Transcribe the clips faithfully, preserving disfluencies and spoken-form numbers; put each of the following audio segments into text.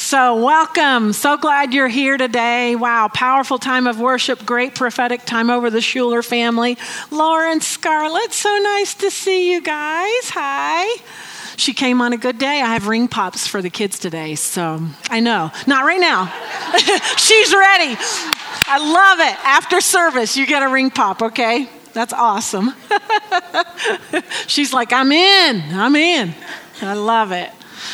So welcome. So glad you're here today. Wow, powerful time of worship, great prophetic time over the Schuler family. Lauren, Scarlett, so nice to see you guys. Hi. She came on a good day. I have ring pops for the kids today, so I know. Not right now. She's ready. I love it. After service, you get a ring pop, okay? That's awesome. She's like, I'm in. I'm in. I love it.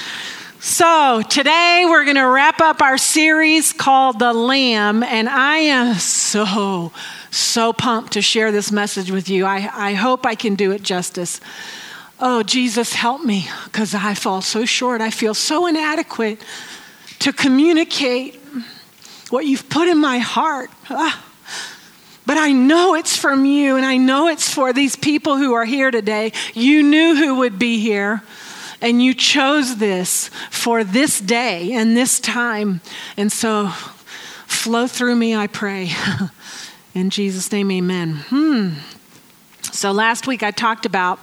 So today we're going to wrap up our series called The Lamb, and I am so, so pumped to share this message with you. I, I hope I can do it justice. Oh, Jesus, help me, because I fall so short. I feel so inadequate to communicate what you've put in my heart. Ah. But I know it's from you, and I know it's for these people who are here today. You knew who would be here. And you chose this for this day and this time. And so flow through me, I pray. In Jesus' name, amen. Hmm. So last week I talked about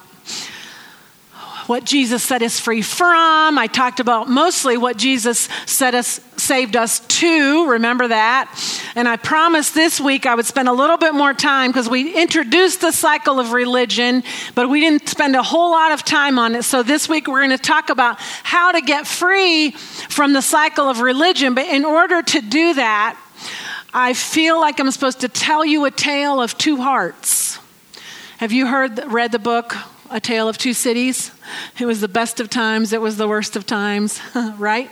what Jesus set us free from. I talked about mostly what Jesus set us, saved us to. Remember that? And I promised this week I would spend a little bit more time because we introduced the cycle of religion, but we didn't spend a whole lot of time on it. So this week we're going to talk about how to get free from the cycle of religion. But in order to do that, I feel like I'm supposed to tell you a tale of two hearts. Have you heard, read the book, A Tale of Two Cities? It was the best of times. It was the worst of times, right?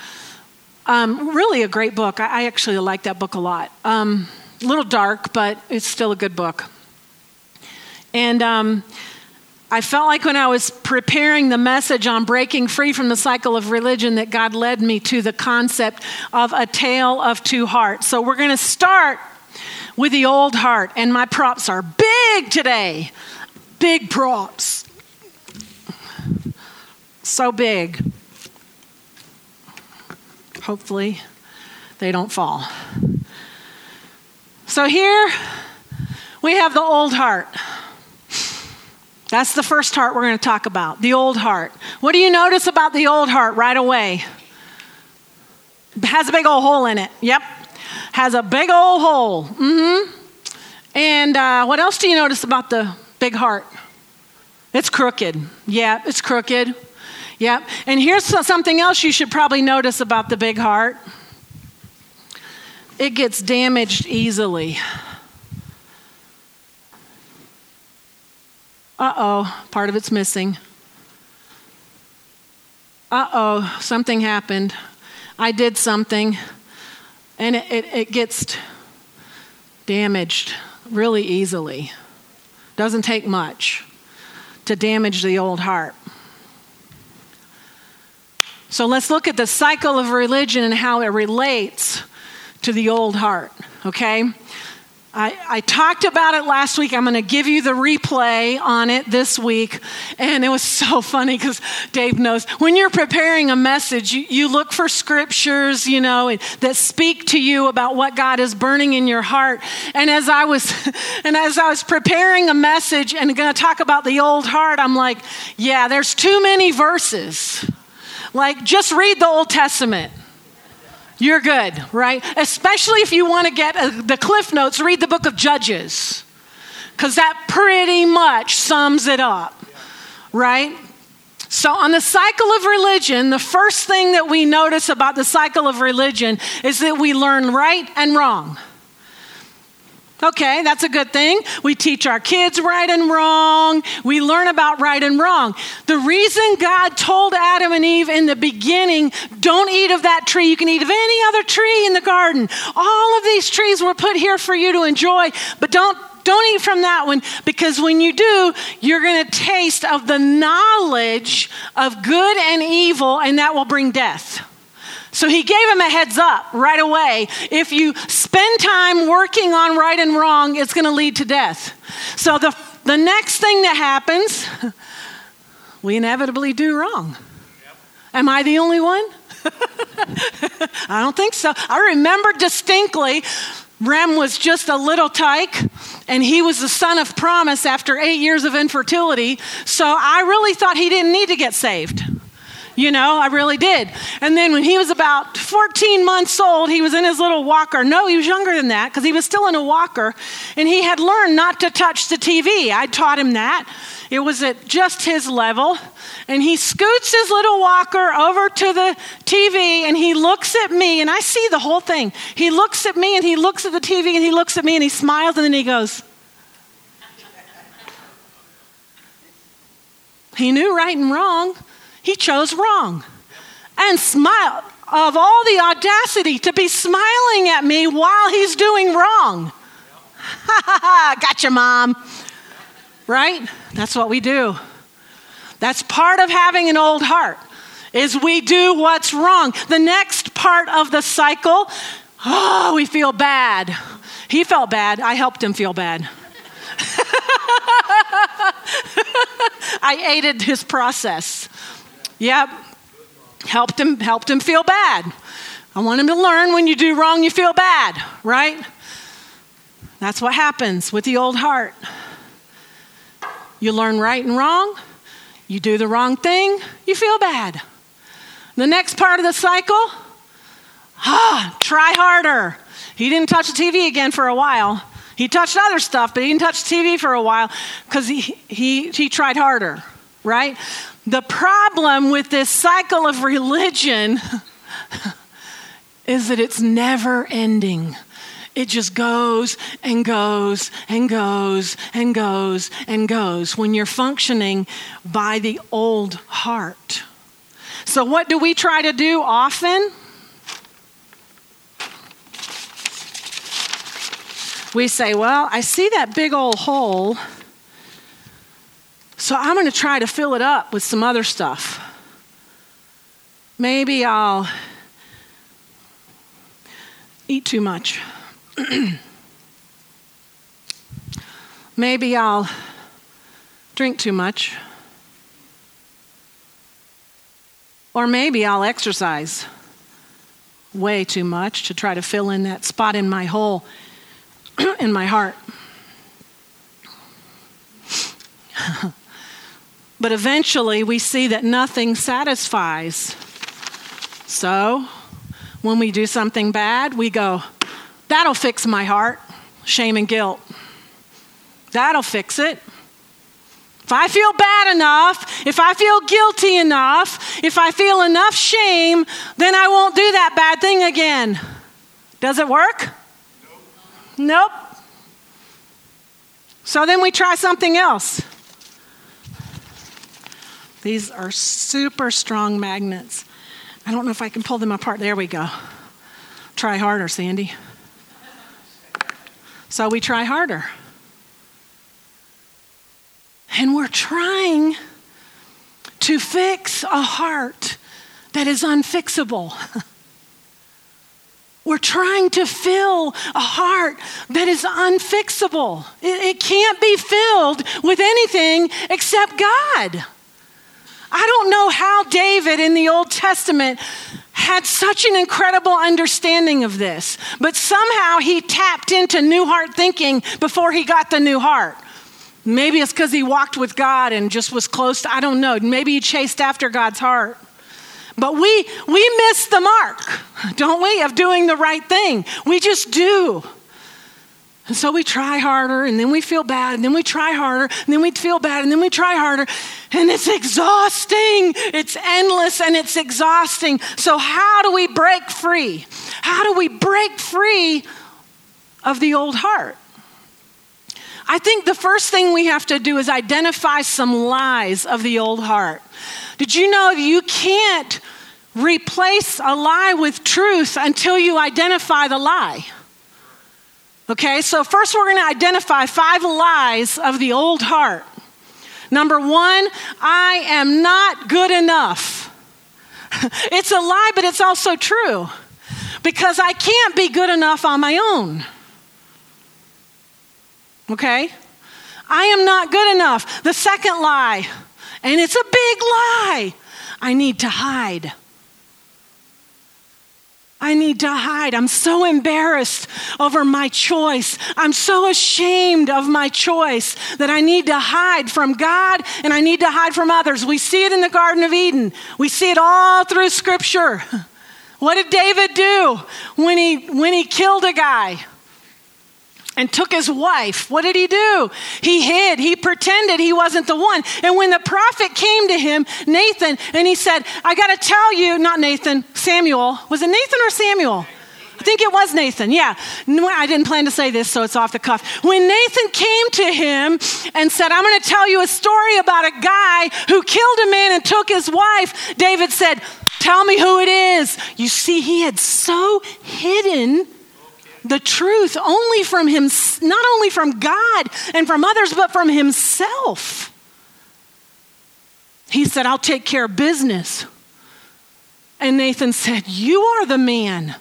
Um, really a great book. I, I actually like that book a lot. Um, a little dark, but it's still a good book. And um, I felt like when I was preparing the message on breaking free from the cycle of religion that God led me to the concept of a tale of two hearts. So we're going to start with the old heart. And my props are big today. Big props. So big. Hopefully they don't fall. So here we have the old heart. That's the first heart we're going to talk about, the old heart. What do you notice about the old heart right away? It has a big old hole in it. Yep. Has a big old hole. Mm-hmm. And uh, what else do you notice about the big heart? It's crooked. Yeah, it's crooked. Yeah. And here's something else you should probably notice about the big heart. It gets damaged easily. Uh-oh, part of it's missing. Uh-oh, something happened. I did something, and it, it, it gets damaged really easily. Doesn't take much to damage the old heart. So let's look at the cycle of religion and how it relates to the old heart, okay? I, I talked about it last week. I'm going to give you the replay on it this week. And it was so funny because Dave knows when you're preparing a message, you, you look for scriptures, you know, that speak to you about what God is burning in your heart. And as I was, and as I was preparing a message and going to talk about the old heart, I'm like, yeah, there's too many verses. Like, just read the Old Testament. You're good, right? Especially if you want to get a, the Cliff Notes, read the book of Judges. Because that pretty much sums it up, right? So on the cycle of religion, the first thing that we notice about the cycle of religion is that we learn right and wrong. Okay, that's a good thing. We teach our kids right and wrong. We learn about right and wrong. The reason God told Adam and Eve in the beginning, don't eat of that tree. You can eat of any other tree in the garden. All of these trees were put here for you to enjoy, but don't don't eat from that one, because when you do, you're going to taste of the knowledge of good and evil, and that will bring death. So he gave him a heads up right away. If you spend time working on right and wrong, it's going to lead to death. So the, the next thing that happens, we inevitably do wrong. Yep. Am I the only one? I don't think so. I remember distinctly, Rem was just a little tyke, and he was the son of promise after eight years of infertility. So I really thought he didn't need to get saved. You know, I really did. And then when he was about fourteen months old, he was in his little walker. No, he was younger than that because he was still in a walker. And he had learned not to touch the T V. I taught him that. It was at just his level. And he scoots his little walker over to the T V and he looks at me, and I see the whole thing. He looks at me and he looks at the T V and he looks at me and he smiles and then he goes. He knew right and wrong. He chose wrong. And smiled. Of all the audacity to be smiling at me while he's doing wrong. Ha ha ha, gotcha, Mom. Right? That's what we do. That's part of having an old heart, is we do what's wrong. The next part of the cycle, oh, we feel bad. He felt bad. I helped him feel bad. I aided his process. Yep. Helped him, helped him feel bad. I want him to learn when you do wrong, you feel bad, right? That's what happens with the old heart. You learn right and wrong. You do the wrong thing, you feel bad. The next part of the cycle, ah, try harder. He didn't touch the T V again for a while. He touched other stuff, but he didn't touch the T V for a while because he, he, he tried harder, right? The problem with this cycle of religion is that it's never ending. It just goes and goes and goes and goes and goes when you're functioning by the old heart. So what do we try to do often? We say, well, I see that big old hole, so I'm going to try to fill it up with some other stuff. Maybe I'll eat too much. Maybe I'll drink too much. Or maybe I'll exercise way too much to try to fill in that spot in my hole, in my heart. But eventually we see that nothing satisfies. So when we do something bad, we go, that'll fix my heart, shame and guilt. That'll fix it. If I feel bad enough, if I feel guilty enough, if I feel enough shame, then I won't do that bad thing again. Does it work? Nope. Nope. So then we try something else. These are super strong magnets. I don't know if I can pull them apart. There we go. Try harder, Sandy. So we try harder. And we're trying to fix a heart that is unfixable. We're trying to fill a heart that is unfixable. It, it can't be filled with anything except God. I don't know how David in the Old Testament had such an incredible understanding of this, but somehow he tapped into new heart thinking before he got the new heart. Maybe it's because he walked with God and just was close to, I don't know, maybe he chased after God's heart. But we we miss the mark, don't we, of doing the right thing. We just do. And so we try harder, and then we feel bad, and then we try harder, and then we feel bad, and then we try harder. And it's exhausting. It's endless, and it's exhausting. So how do we break free? How do we break free of the old heart? I think the first thing we have to do is identify some lies of the old heart. Did you know you can't replace a lie with truth until you identify the lie? Okay, so first we're going to identify five lies of the old heart. Number one, I am not good enough. It's a lie, but it's also true because I can't be good enough on my own. Okay? I am not good enough. The second lie, and it's a big lie, I need to hide. I I need to hide. I'm so embarrassed over my choice. I'm so ashamed of my choice that I need to hide from God and I need to hide from others. We see it in the Garden of Eden. We see it all through Scripture. What did David do when he when he killed a guy and took his wife? What did he do? He hid. He pretended he wasn't the one. And when the prophet came to him, Nathan, and he said, I got to tell you, not Nathan, Samuel. Was it Nathan or Samuel? I think it was Nathan. Yeah. No, I didn't plan to say this, so it's off the cuff. When Nathan came to him and said, I'm going to tell you a story about a guy who killed a man and took his wife, David said, tell me who it is. You see, he had so hidden the truth only from him, not only from God and from others, but from himself. He said, I'll take care of business. And Nathan said, you are the man.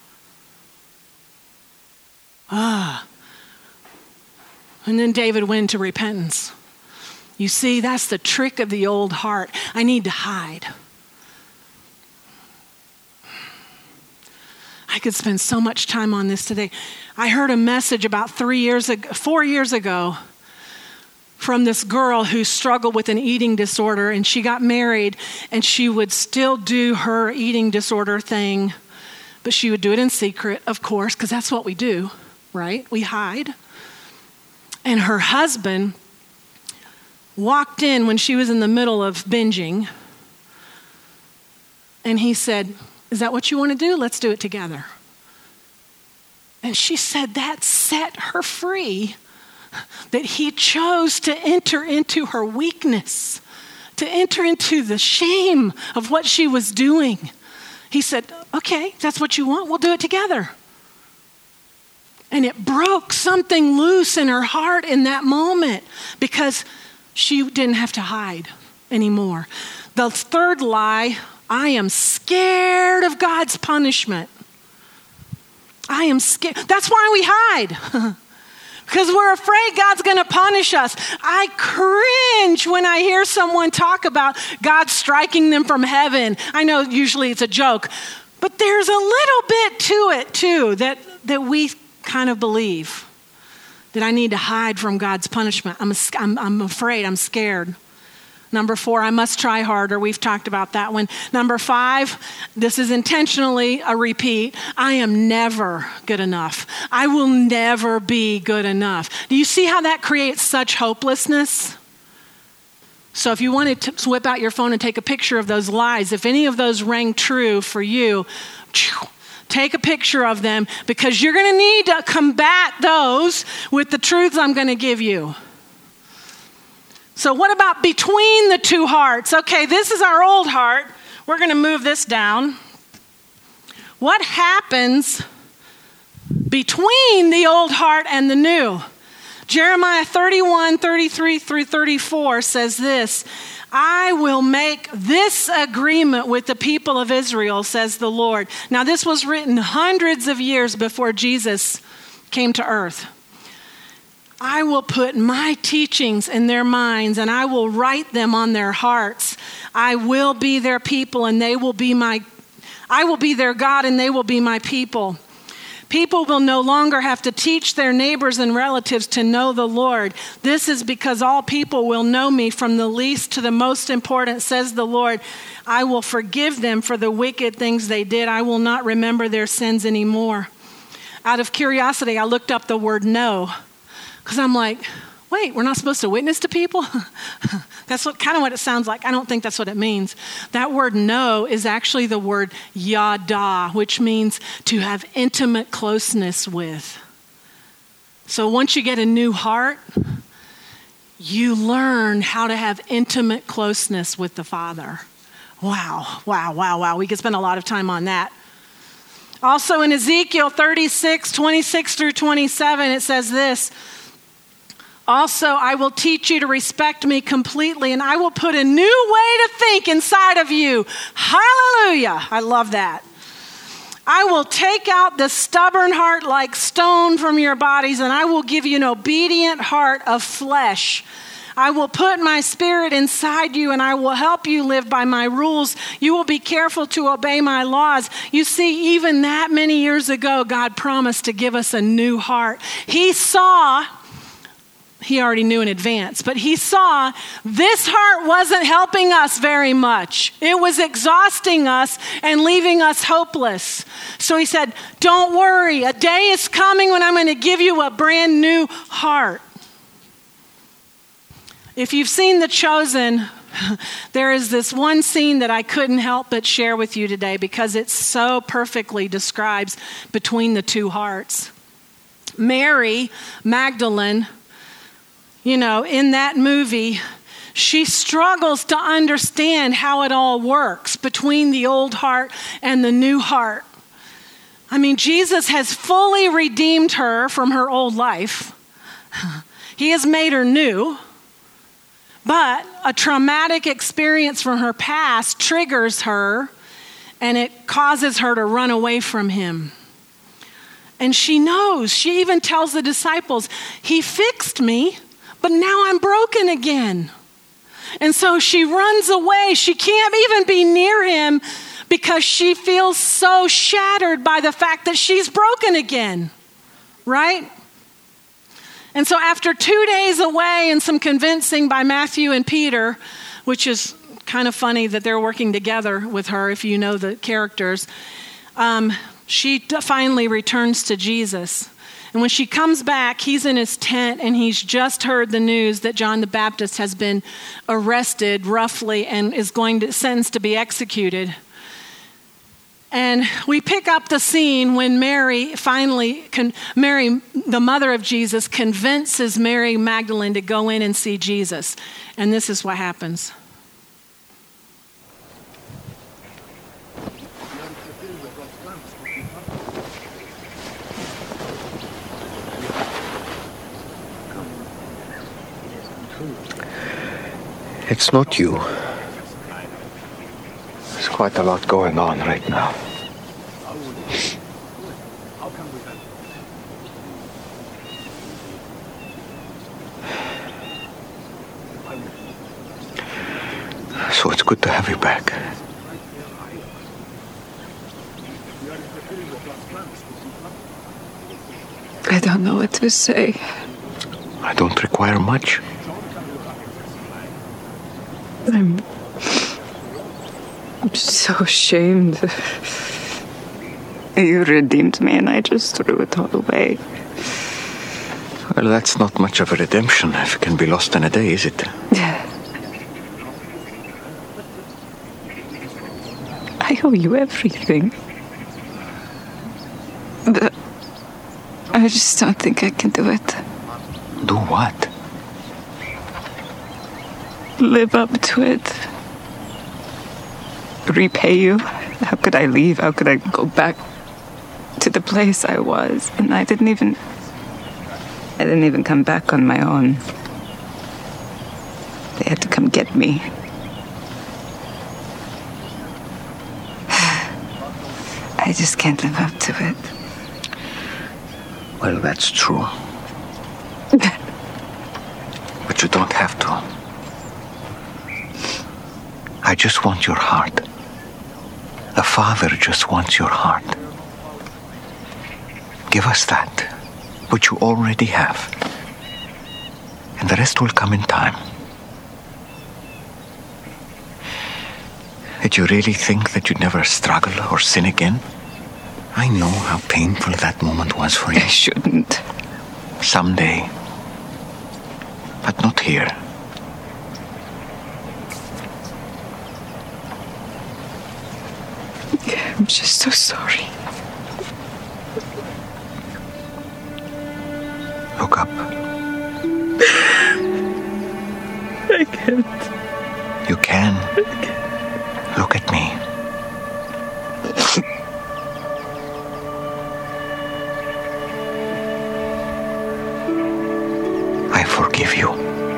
Ah. And then David went to repentance. You see, that's the trick of the old heart. I need to hide. I could spend so much time on this today. I heard a message about three years ago, four years ago from this girl who struggled with an eating disorder, and she got married and she would still do her eating disorder thing, but she would do it in secret, of course, because that's what we do, right? We hide. And her husband walked in when she was in the middle of binging, and he said, is that what you want to do? Let's do it together. And she said that set her free, that he chose to enter into her weakness, to enter into the shame of what she was doing. He said, okay, that's what you want. We'll do it together. And it broke something loose in her heart in that moment because she didn't have to hide anymore. The third lie, I am scared of God's punishment. I am scared. That's why we hide. Because we're afraid God's going to punish us. I cringe when I hear someone talk about God striking them from heaven. I know usually it's a joke, but there's a little bit to it too that, that we kind of believe that I need to hide from God's punishment. I'm, I'm, I'm afraid. I'm scared. Number four, I must try harder. We've talked about that one. Number five, this is intentionally a repeat. I am never good enough. I will never be good enough. Do you see how that creates such hopelessness? So if you wanted to whip out your phone and take a picture of those lies, if any of those rang true for you, take a picture of them because you're going to need to combat those with the truths I'm going to give you. So what about between the two hearts? Okay, this is our old heart. We're going to move this down. What happens between the old heart and the new? Jeremiah thirty-one, thirty-three through thirty-four says this, I will make this agreement with the people of Israel, says the Lord. Now this was written hundreds of years before Jesus came to earth. I will put my teachings in their minds and I will write them on their hearts. I will be their people and they will be my, I will be their God and they will be my people. People will no longer have to teach their neighbors and relatives to know the Lord. This is because all people will know me from the least to the most important, says the Lord. I will forgive them for the wicked things they did. I will not remember their sins anymore. Out of curiosity, I looked up the word know. Because I'm like, wait, we're not supposed to witness to people? That's what kind of what it sounds like. I don't think that's what it means. That word know is actually the word yada, which means to have intimate closeness with. So once you get a new heart, you learn how to have intimate closeness with the Father. Wow, wow, wow, wow. We could spend a lot of time on that. Also in Ezekiel thirty-six, twenty-six through twenty-seven, it says this, also, I will teach you to respect me completely, and I will put a new way to think inside of you. Hallelujah. I love that. I will take out the stubborn heart like stone from your bodies, and I will give you an obedient heart of flesh. I will put my spirit inside you and I will help you live by my rules. You will be careful to obey my laws. You see, even that many years ago, God promised to give us a new heart. He saw, he already knew in advance, but he saw this heart wasn't helping us very much. It was exhausting us and leaving us hopeless. So he said, don't worry, a day is coming when I'm going to give you a brand new heart. If you've seen The Chosen, there is this one scene that I couldn't help but share with you today because it so perfectly describes between the two hearts. Mary Magdalene, you know, in that movie, she struggles to understand how it all works between the old heart and the new heart. I mean, Jesus has fully redeemed her from her old life. He has made her new. But a traumatic experience from her past triggers her, and it causes her to run away from him. And she knows, she even tells the disciples, he fixed me, but now I'm broken again. And so she runs away. She can't even be near him because she feels so shattered by the fact that she's broken again, right? And so after two days away and some convincing by Matthew and Peter, which is kind of funny that they're working together with her if you know the characters, um, she finally returns to Jesus. And when she comes back, he's in his tent and he's just heard the news that John the Baptist has been arrested roughly and is going to sentenced to be executed. And we pick up the scene when Mary finally, con- Mary, the mother of Jesus, convinces Mary Magdalene to go in and see Jesus. And this is what happens. It's not you. There's quite a lot going on right now. So it's good to have you back. I don't know what to say. I don't require much. I'm, I'm so ashamed. You redeemed me and I just threw it all away. Well, that's not much of a redemption if it can be lost in a day, is it? I owe you everything. But I just don't think I can do it. Do what? Live up to it. Repay you. How could I leave? How could I go back to the place I was? And I didn't even... I didn't even come back on my own. They had to come get me. I just can't live up to it. Well, that's true. But you don't have to. I just want your heart. A father just wants your heart. Give us that, which you already have. And the rest will come in time. Did you really think that you'd never struggle or sin again? I know how painful that moment was for you. I shouldn't. Someday. But not here. I'm just so sorry. Look up. I can't. You can. Look at me. I forgive you.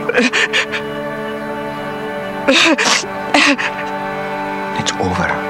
It's over.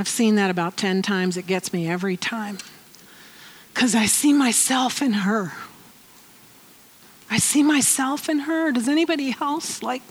I've seen that about ten times. It gets me every time. Because I see myself in her. I see myself in her. Does anybody else like?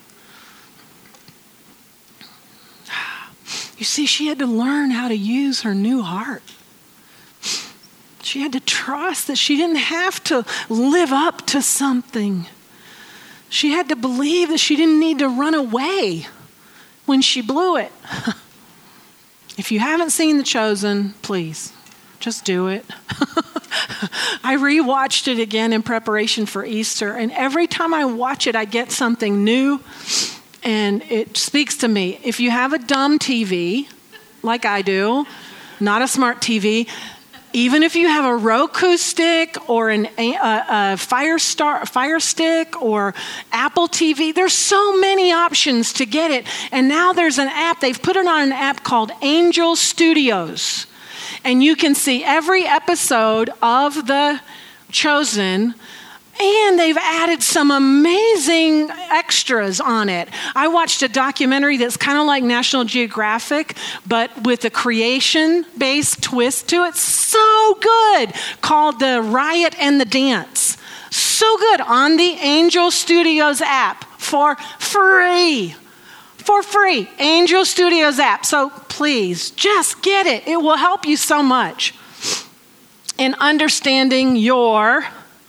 You see, she had to learn how to use her new heart. She had to trust that she didn't have to live up to something. She had to believe that she didn't need to run away when she blew it. If you haven't seen The Chosen, please, just do it. I rewatched it again in preparation for Easter, and every time I watch it, I get something new, and it speaks to me. If you have a dumb T V, like I do, not a smart T V, even if you have a Roku stick or an, a, a Fire Star, Fire Stick or Apple T V, there's so many options to get it. And now there's an app, they've put it on an app called Angel Studios. And you can see every episode of The Chosen, and they've added some amazing extras on it. I watched a documentary that's kind of like National Geographic, but with a creation-based twist to it. So good, called The Riot and the Dance. So good, on the Angel Studios app for free. For free, Angel Studios app. So please, just get it. It will help you so much in understanding your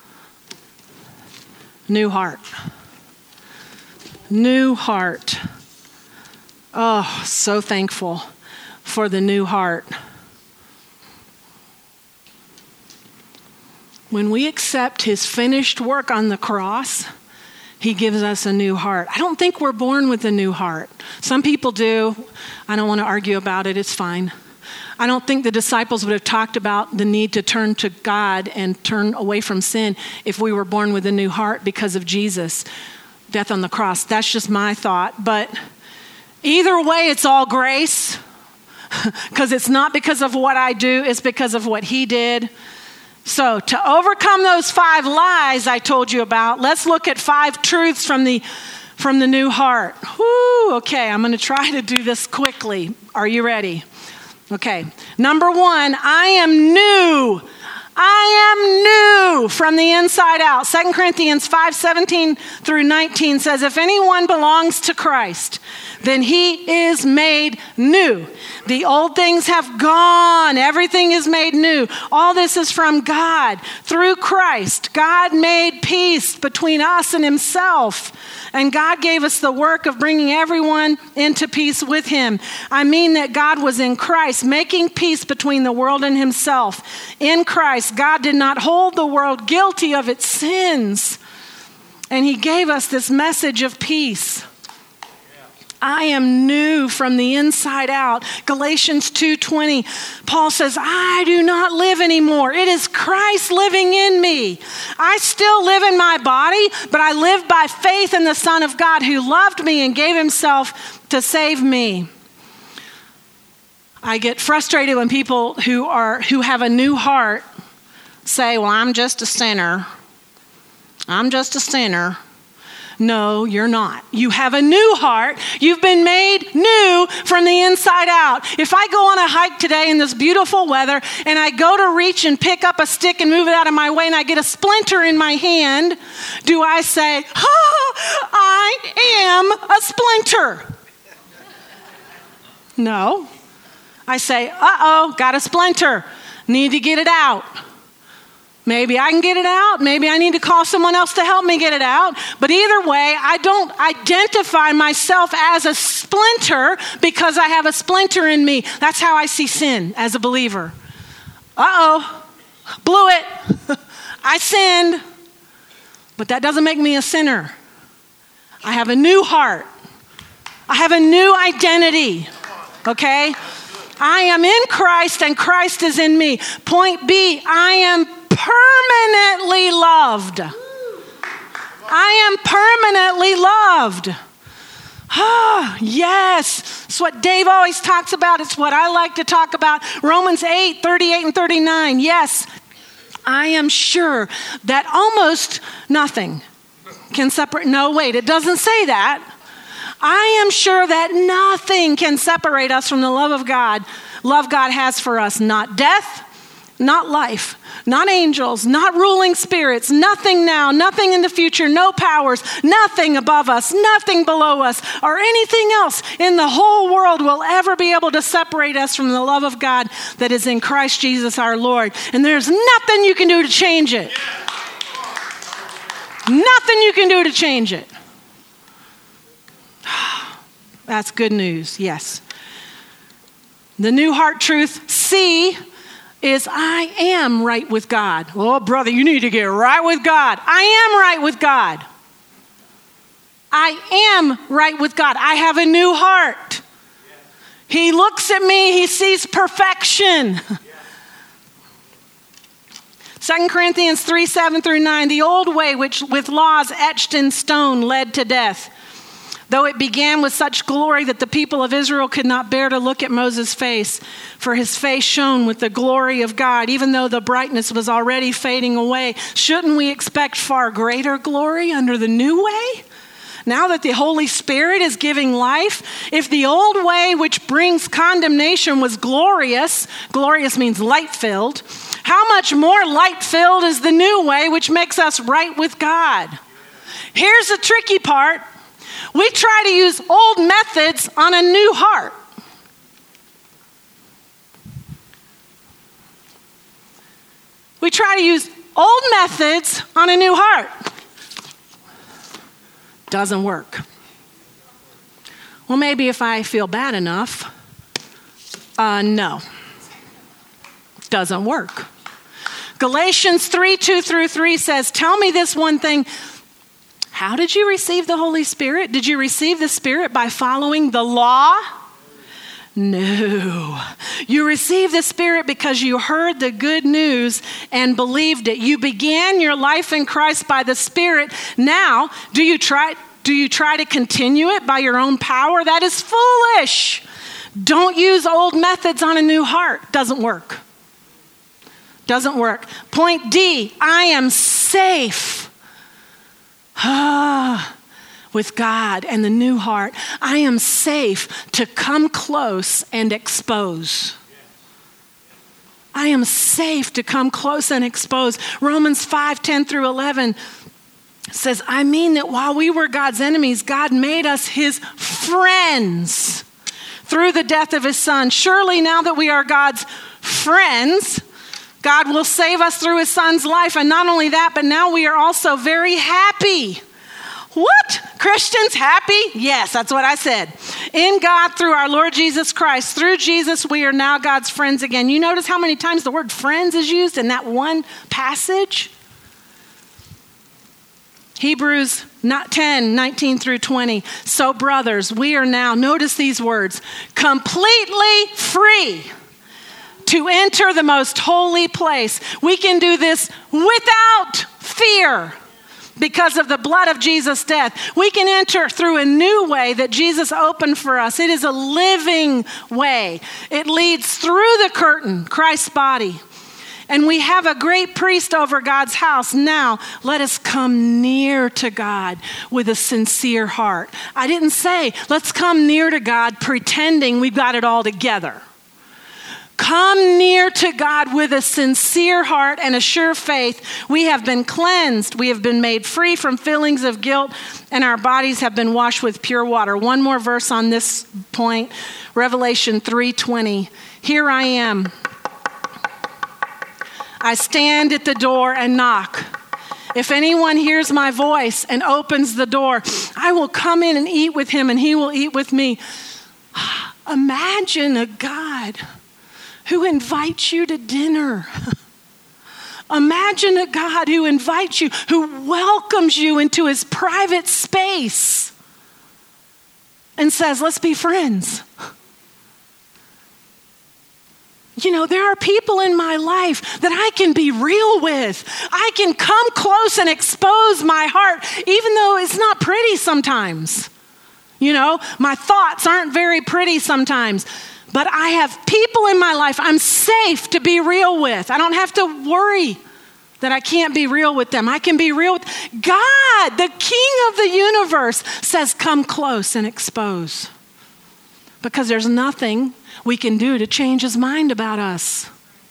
new heart. New heart. Oh, so thankful for the new heart. When we accept his finished work on the cross, he gives us a new heart. I don't think we're born with a new heart. Some people do. I don't want to argue about it. It's fine. I don't think the disciples would have talked about the need to turn to God and turn away from sin if we were born with a new heart because of Jesus' death on the cross. That's just my thought. But either way, it's all grace, because it's not because of what I do. It's because of what he did. So to overcome those five lies I told you about, let's look at five truths from the from the new heart. Whoo, okay, I'm going to try to do this quickly. Are you ready? Okay. Number one, I am new. I am new from the inside out. Second Corinthians five seventeen through nineteen says, if anyone belongs to Christ, then he is made new. The old things have gone. Everything is made new. All this is from God. Through Christ, God made peace between us and himself. And God gave us the work of bringing everyone into peace with him. I mean that God was in Christ, making peace between the world and himself. In Christ, God did not hold the world guilty of its sins. And he gave us this message of peace. I am new from the inside out. Galatians two twenty, Paul says, I do not live anymore. It is Christ living in me. I still live in my body, but I live by faith in the Son of God who loved me and gave himself to save me. I get frustrated when people who are who have a new heart say, well, I'm just a sinner. I'm just a sinner. No, you're not. You have a new heart. You've been made new from the inside out. If I go on a hike today in this beautiful weather and I go to reach and pick up a stick and move it out of my way and I get a splinter in my hand, do I say, oh, I am a splinter? No. I say, uh-oh, got a splinter. Need to get it out. Maybe I can get it out. Maybe I need to call someone else to help me get it out. But either way, I don't identify myself as a splinter because I have a splinter in me. That's how I see sin as a believer. Uh-oh, blew it. I sinned. But that doesn't make me a sinner. I have a new heart. I have a new identity. Okay? I am in Christ and Christ is in me. Point B, I am permanently loved. I am permanently loved. Ah, yes. It's what Dave always talks about. It's what I like to talk about. Romans eight, thirty-eight and thirty-nine. Yes, I am sure that almost nothing can separate. No, wait, it doesn't say that. I am sure that nothing can separate us from the love of God. Love God has for us, not death, not life, not angels, not ruling spirits, nothing now, nothing in the future, no powers, nothing above us, nothing below us, or anything else in the whole world will ever be able to separate us from the love of God that is in Christ Jesus our Lord. And there's nothing you can do to change it. Nothing you can do to change it. That's good news, yes. The new heart truth, C, is I am right with God. Oh, brother, you need to get right with God. I am right with God. I am right with God. I have a new heart. He looks at me, he sees perfection. Second Corinthians three, seven through nine, the old way which with laws etched in stone led to death. Though it began with such glory that the people of Israel could not bear to look at Moses' face, for his face shone with the glory of God, even though the brightness was already fading away. Shouldn't we expect far greater glory under the new way? Now that the Holy Spirit is giving life, if the old way which brings condemnation was glorious, glorious means light-filled, how much more light-filled is the new way which makes us right with God? Here's the tricky part. We try to use old methods on a new heart. We try to use old methods on a new heart. Doesn't work. Well, maybe if I feel bad enough. Uh, no. Doesn't work. Galatians three, two through three says, tell me this one thing. How did you receive the Holy Spirit? Did you receive the Spirit by following the law? No. You received the Spirit because you heard the good news and believed it. You began your life in Christ by the Spirit. Now, do you try, do you try to continue it by your own power? That is foolish. Don't use old methods on a new heart. Doesn't work. Doesn't work. Point D, I am safe. Ah, with God and the new heart, I am safe to come close and expose. I am safe to come close and expose. Romans five, ten through eleven says, I mean that while we were God's enemies, God made us his friends through the death of his son. Surely now that we are God's friends, God will save us through his son's life. And not only that, but now we are also very happy. What? Christians happy? Yes, that's what I said. In God through our Lord Jesus Christ. Through Jesus, we are now God's friends again. You notice how many times the word friends is used in that one passage? Hebrews ten, nineteen through twenty. So brothers, we are now, notice these words, completely free to enter the most holy place. We can do this without fear because of the blood of Jesus' death. We can enter through a new way that Jesus opened for us. It is a living way. It leads through the curtain, Christ's body. And we have a great priest over God's house. Now, let us come near to God with a sincere heart. I didn't say, let's come near to God pretending we've got it all together. Come near to God with a sincere heart and a sure faith. We have been cleansed. We have been made free from feelings of guilt, and our bodies have been washed with pure water. One more verse on this point, Revelation three twenty. Here I am. I stand at the door and knock. If anyone hears my voice and opens the door, I will come in and eat with him, and he will eat with me. Imagine a God who invites you to dinner. Imagine a God who invites you, who welcomes you into his private space and says, let's be friends. You know, there are people in my life that I can be real with. I can come close and expose my heart, even though it's not pretty sometimes. You know, my thoughts aren't very pretty sometimes. But I have people in my life I'm safe to be real with. I don't have to worry that I can't be real with them. I can be real with God, the King of the universe, says, come close and expose. Because there's nothing we can do to change his mind about us.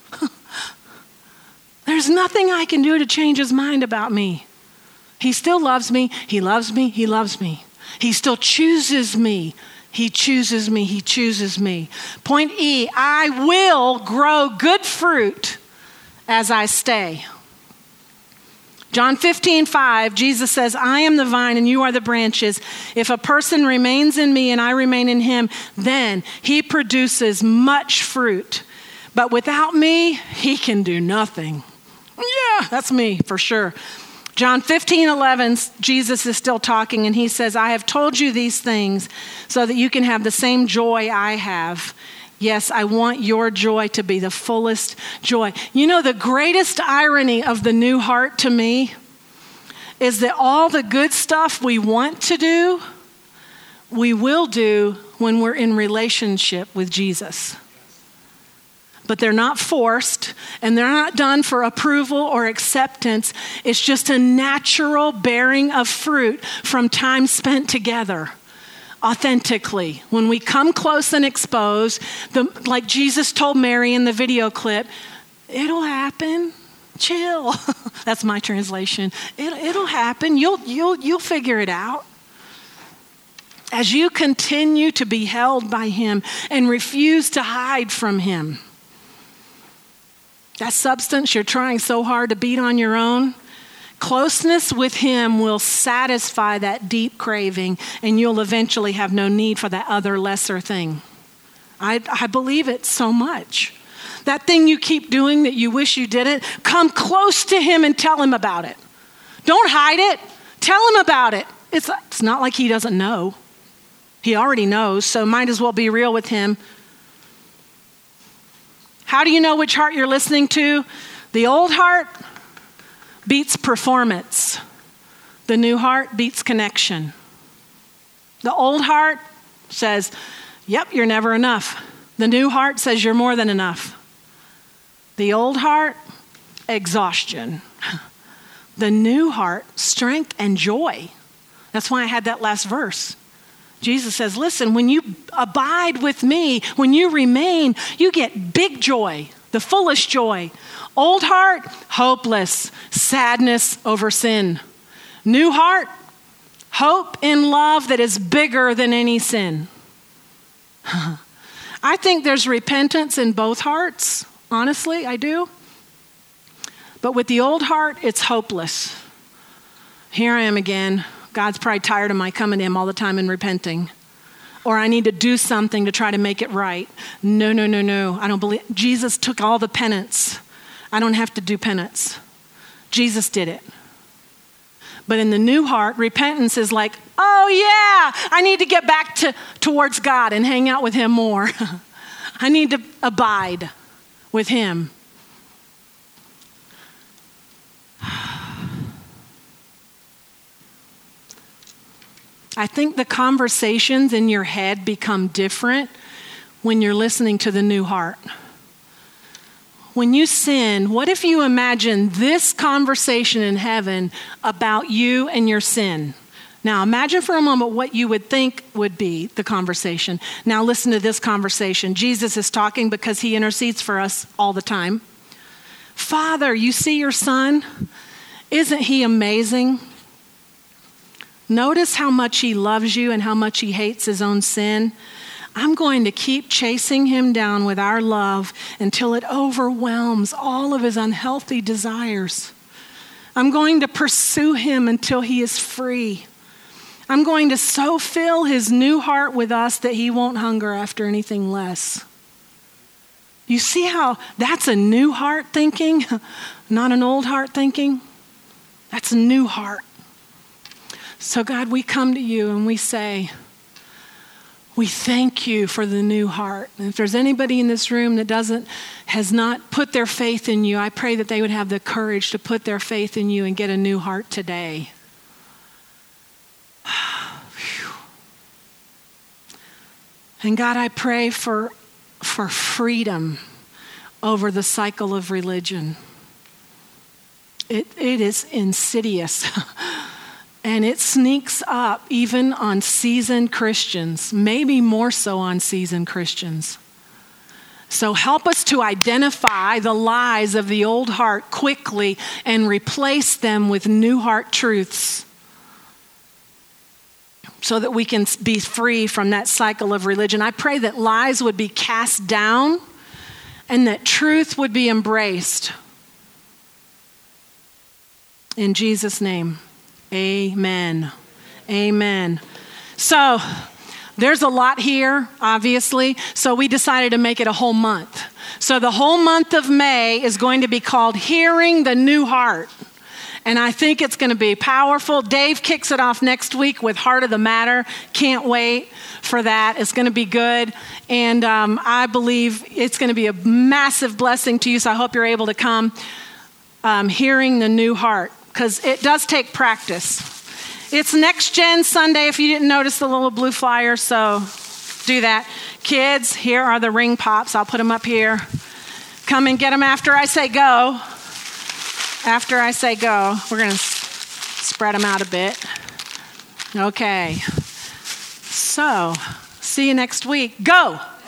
There's nothing I can do to change his mind about me. He still loves me. He loves me. He loves me. He still chooses me. He chooses me. He chooses me. Point E, I will grow good fruit as I stay. John fifteen, five, Jesus says, I am the vine and you are the branches. If a person remains in me and I remain in him, then he produces much fruit. But without me, he can do nothing. Yeah, that's me for sure. John fifteen, eleven, Jesus is still talking and he says, I have told you these things so that you can have the same joy I have. Yes, I want your joy to be the fullest joy. You know, the greatest irony of the new heart to me is that all the good stuff we want to do, we will do when we're in relationship with Jesus. But they're not forced, and they're not done for approval or acceptance. It's just a natural bearing of fruit from time spent together, authentically. When we come close and expose, the, like Jesus told Mary in the video clip, it'll happen. Chill. That's my translation. It, it'll happen. You'll, you'll, you'll figure it out. As you continue to be held by him and refuse to hide from him, that substance you're trying so hard to beat on your own, closeness with him will satisfy that deep craving, and you'll eventually have no need for that other lesser thing. I, I believe it so much. That thing you keep doing that you wish you didn't, come close to him and tell him about it. Don't hide it. Tell him about it. It's, it's not like he doesn't know. He already knows, so might as well be real with him. How do you know which heart you're listening to? The old heart beats performance. The new heart beats connection. The old heart says, yep, you're never enough. The new heart says you're more than enough. The old heart, exhaustion. The new heart, strength and joy. That's why I had that last verse. Jesus says, listen, when you abide with me, when you remain, you get big joy, the fullest joy. Old heart, hopeless, sadness over sin. New heart, hope in love that is bigger than any sin. I think there's repentance in both hearts. Honestly, I do. But with the old heart, it's hopeless. Here I am again. God's probably tired of my coming to him all the time and repenting. Or I need to do something to try to make it right. No, no, no, no. I don't believe. Jesus took all the penance. I don't have to do penance. Jesus did it. But in the new heart, repentance is like, oh yeah, I need to get back to towards God and hang out with him more. I need to abide with him. I think the conversations in your head become different when you're listening to the new heart. When you sin, what if you imagine this conversation in heaven about you and your sin? Now imagine for a moment what you would think would be the conversation. Now listen to this conversation. Jesus is talking because he intercedes for us all the time. Father, you see your son? Isn't he amazing? Notice how much he loves you and how much he hates his own sin. I'm going to keep chasing him down with our love until it overwhelms all of his unhealthy desires. I'm going to pursue him until he is free. I'm going to so fill his new heart with us that he won't hunger after anything less. You see how that's a new heart thinking, not an old heart thinking? That's a new heart. So God, we come to you and we say, we thank you for the new heart. And if there's anybody in this room that doesn't, has not put their faith in you, I pray that they would have the courage to put their faith in you and get a new heart today. And God, I pray for, for freedom over the cycle of religion. it, it is insidious. And it sneaks up even on seasoned Christians, maybe more so on seasoned Christians. So help us to identify the lies of the old heart quickly and replace them with new heart truths so that we can be free from that cycle of religion. I pray that lies would be cast down and that truth would be embraced. In Jesus' name, amen. Amen. So, there's a lot here, obviously, so we decided to make it a whole month. So the whole month of May is going to be called Hearing the New Heart. And I think it's going to be powerful. Dave kicks it off next week with Heart of the Matter. Can't wait for that. It's going to be good. And um, I believe it's going to be a massive blessing to you, so I hope you're able to come. Um, hearing the New Heart, because it does take practice. It's Next Gen Sunday, if you didn't notice the little blue flyer, so do that. Kids, here are the ring pops. I'll put them up here. Come and get them after I say go. After I say go, we're going to spread them out a bit. Okay. So, see you next week. Go!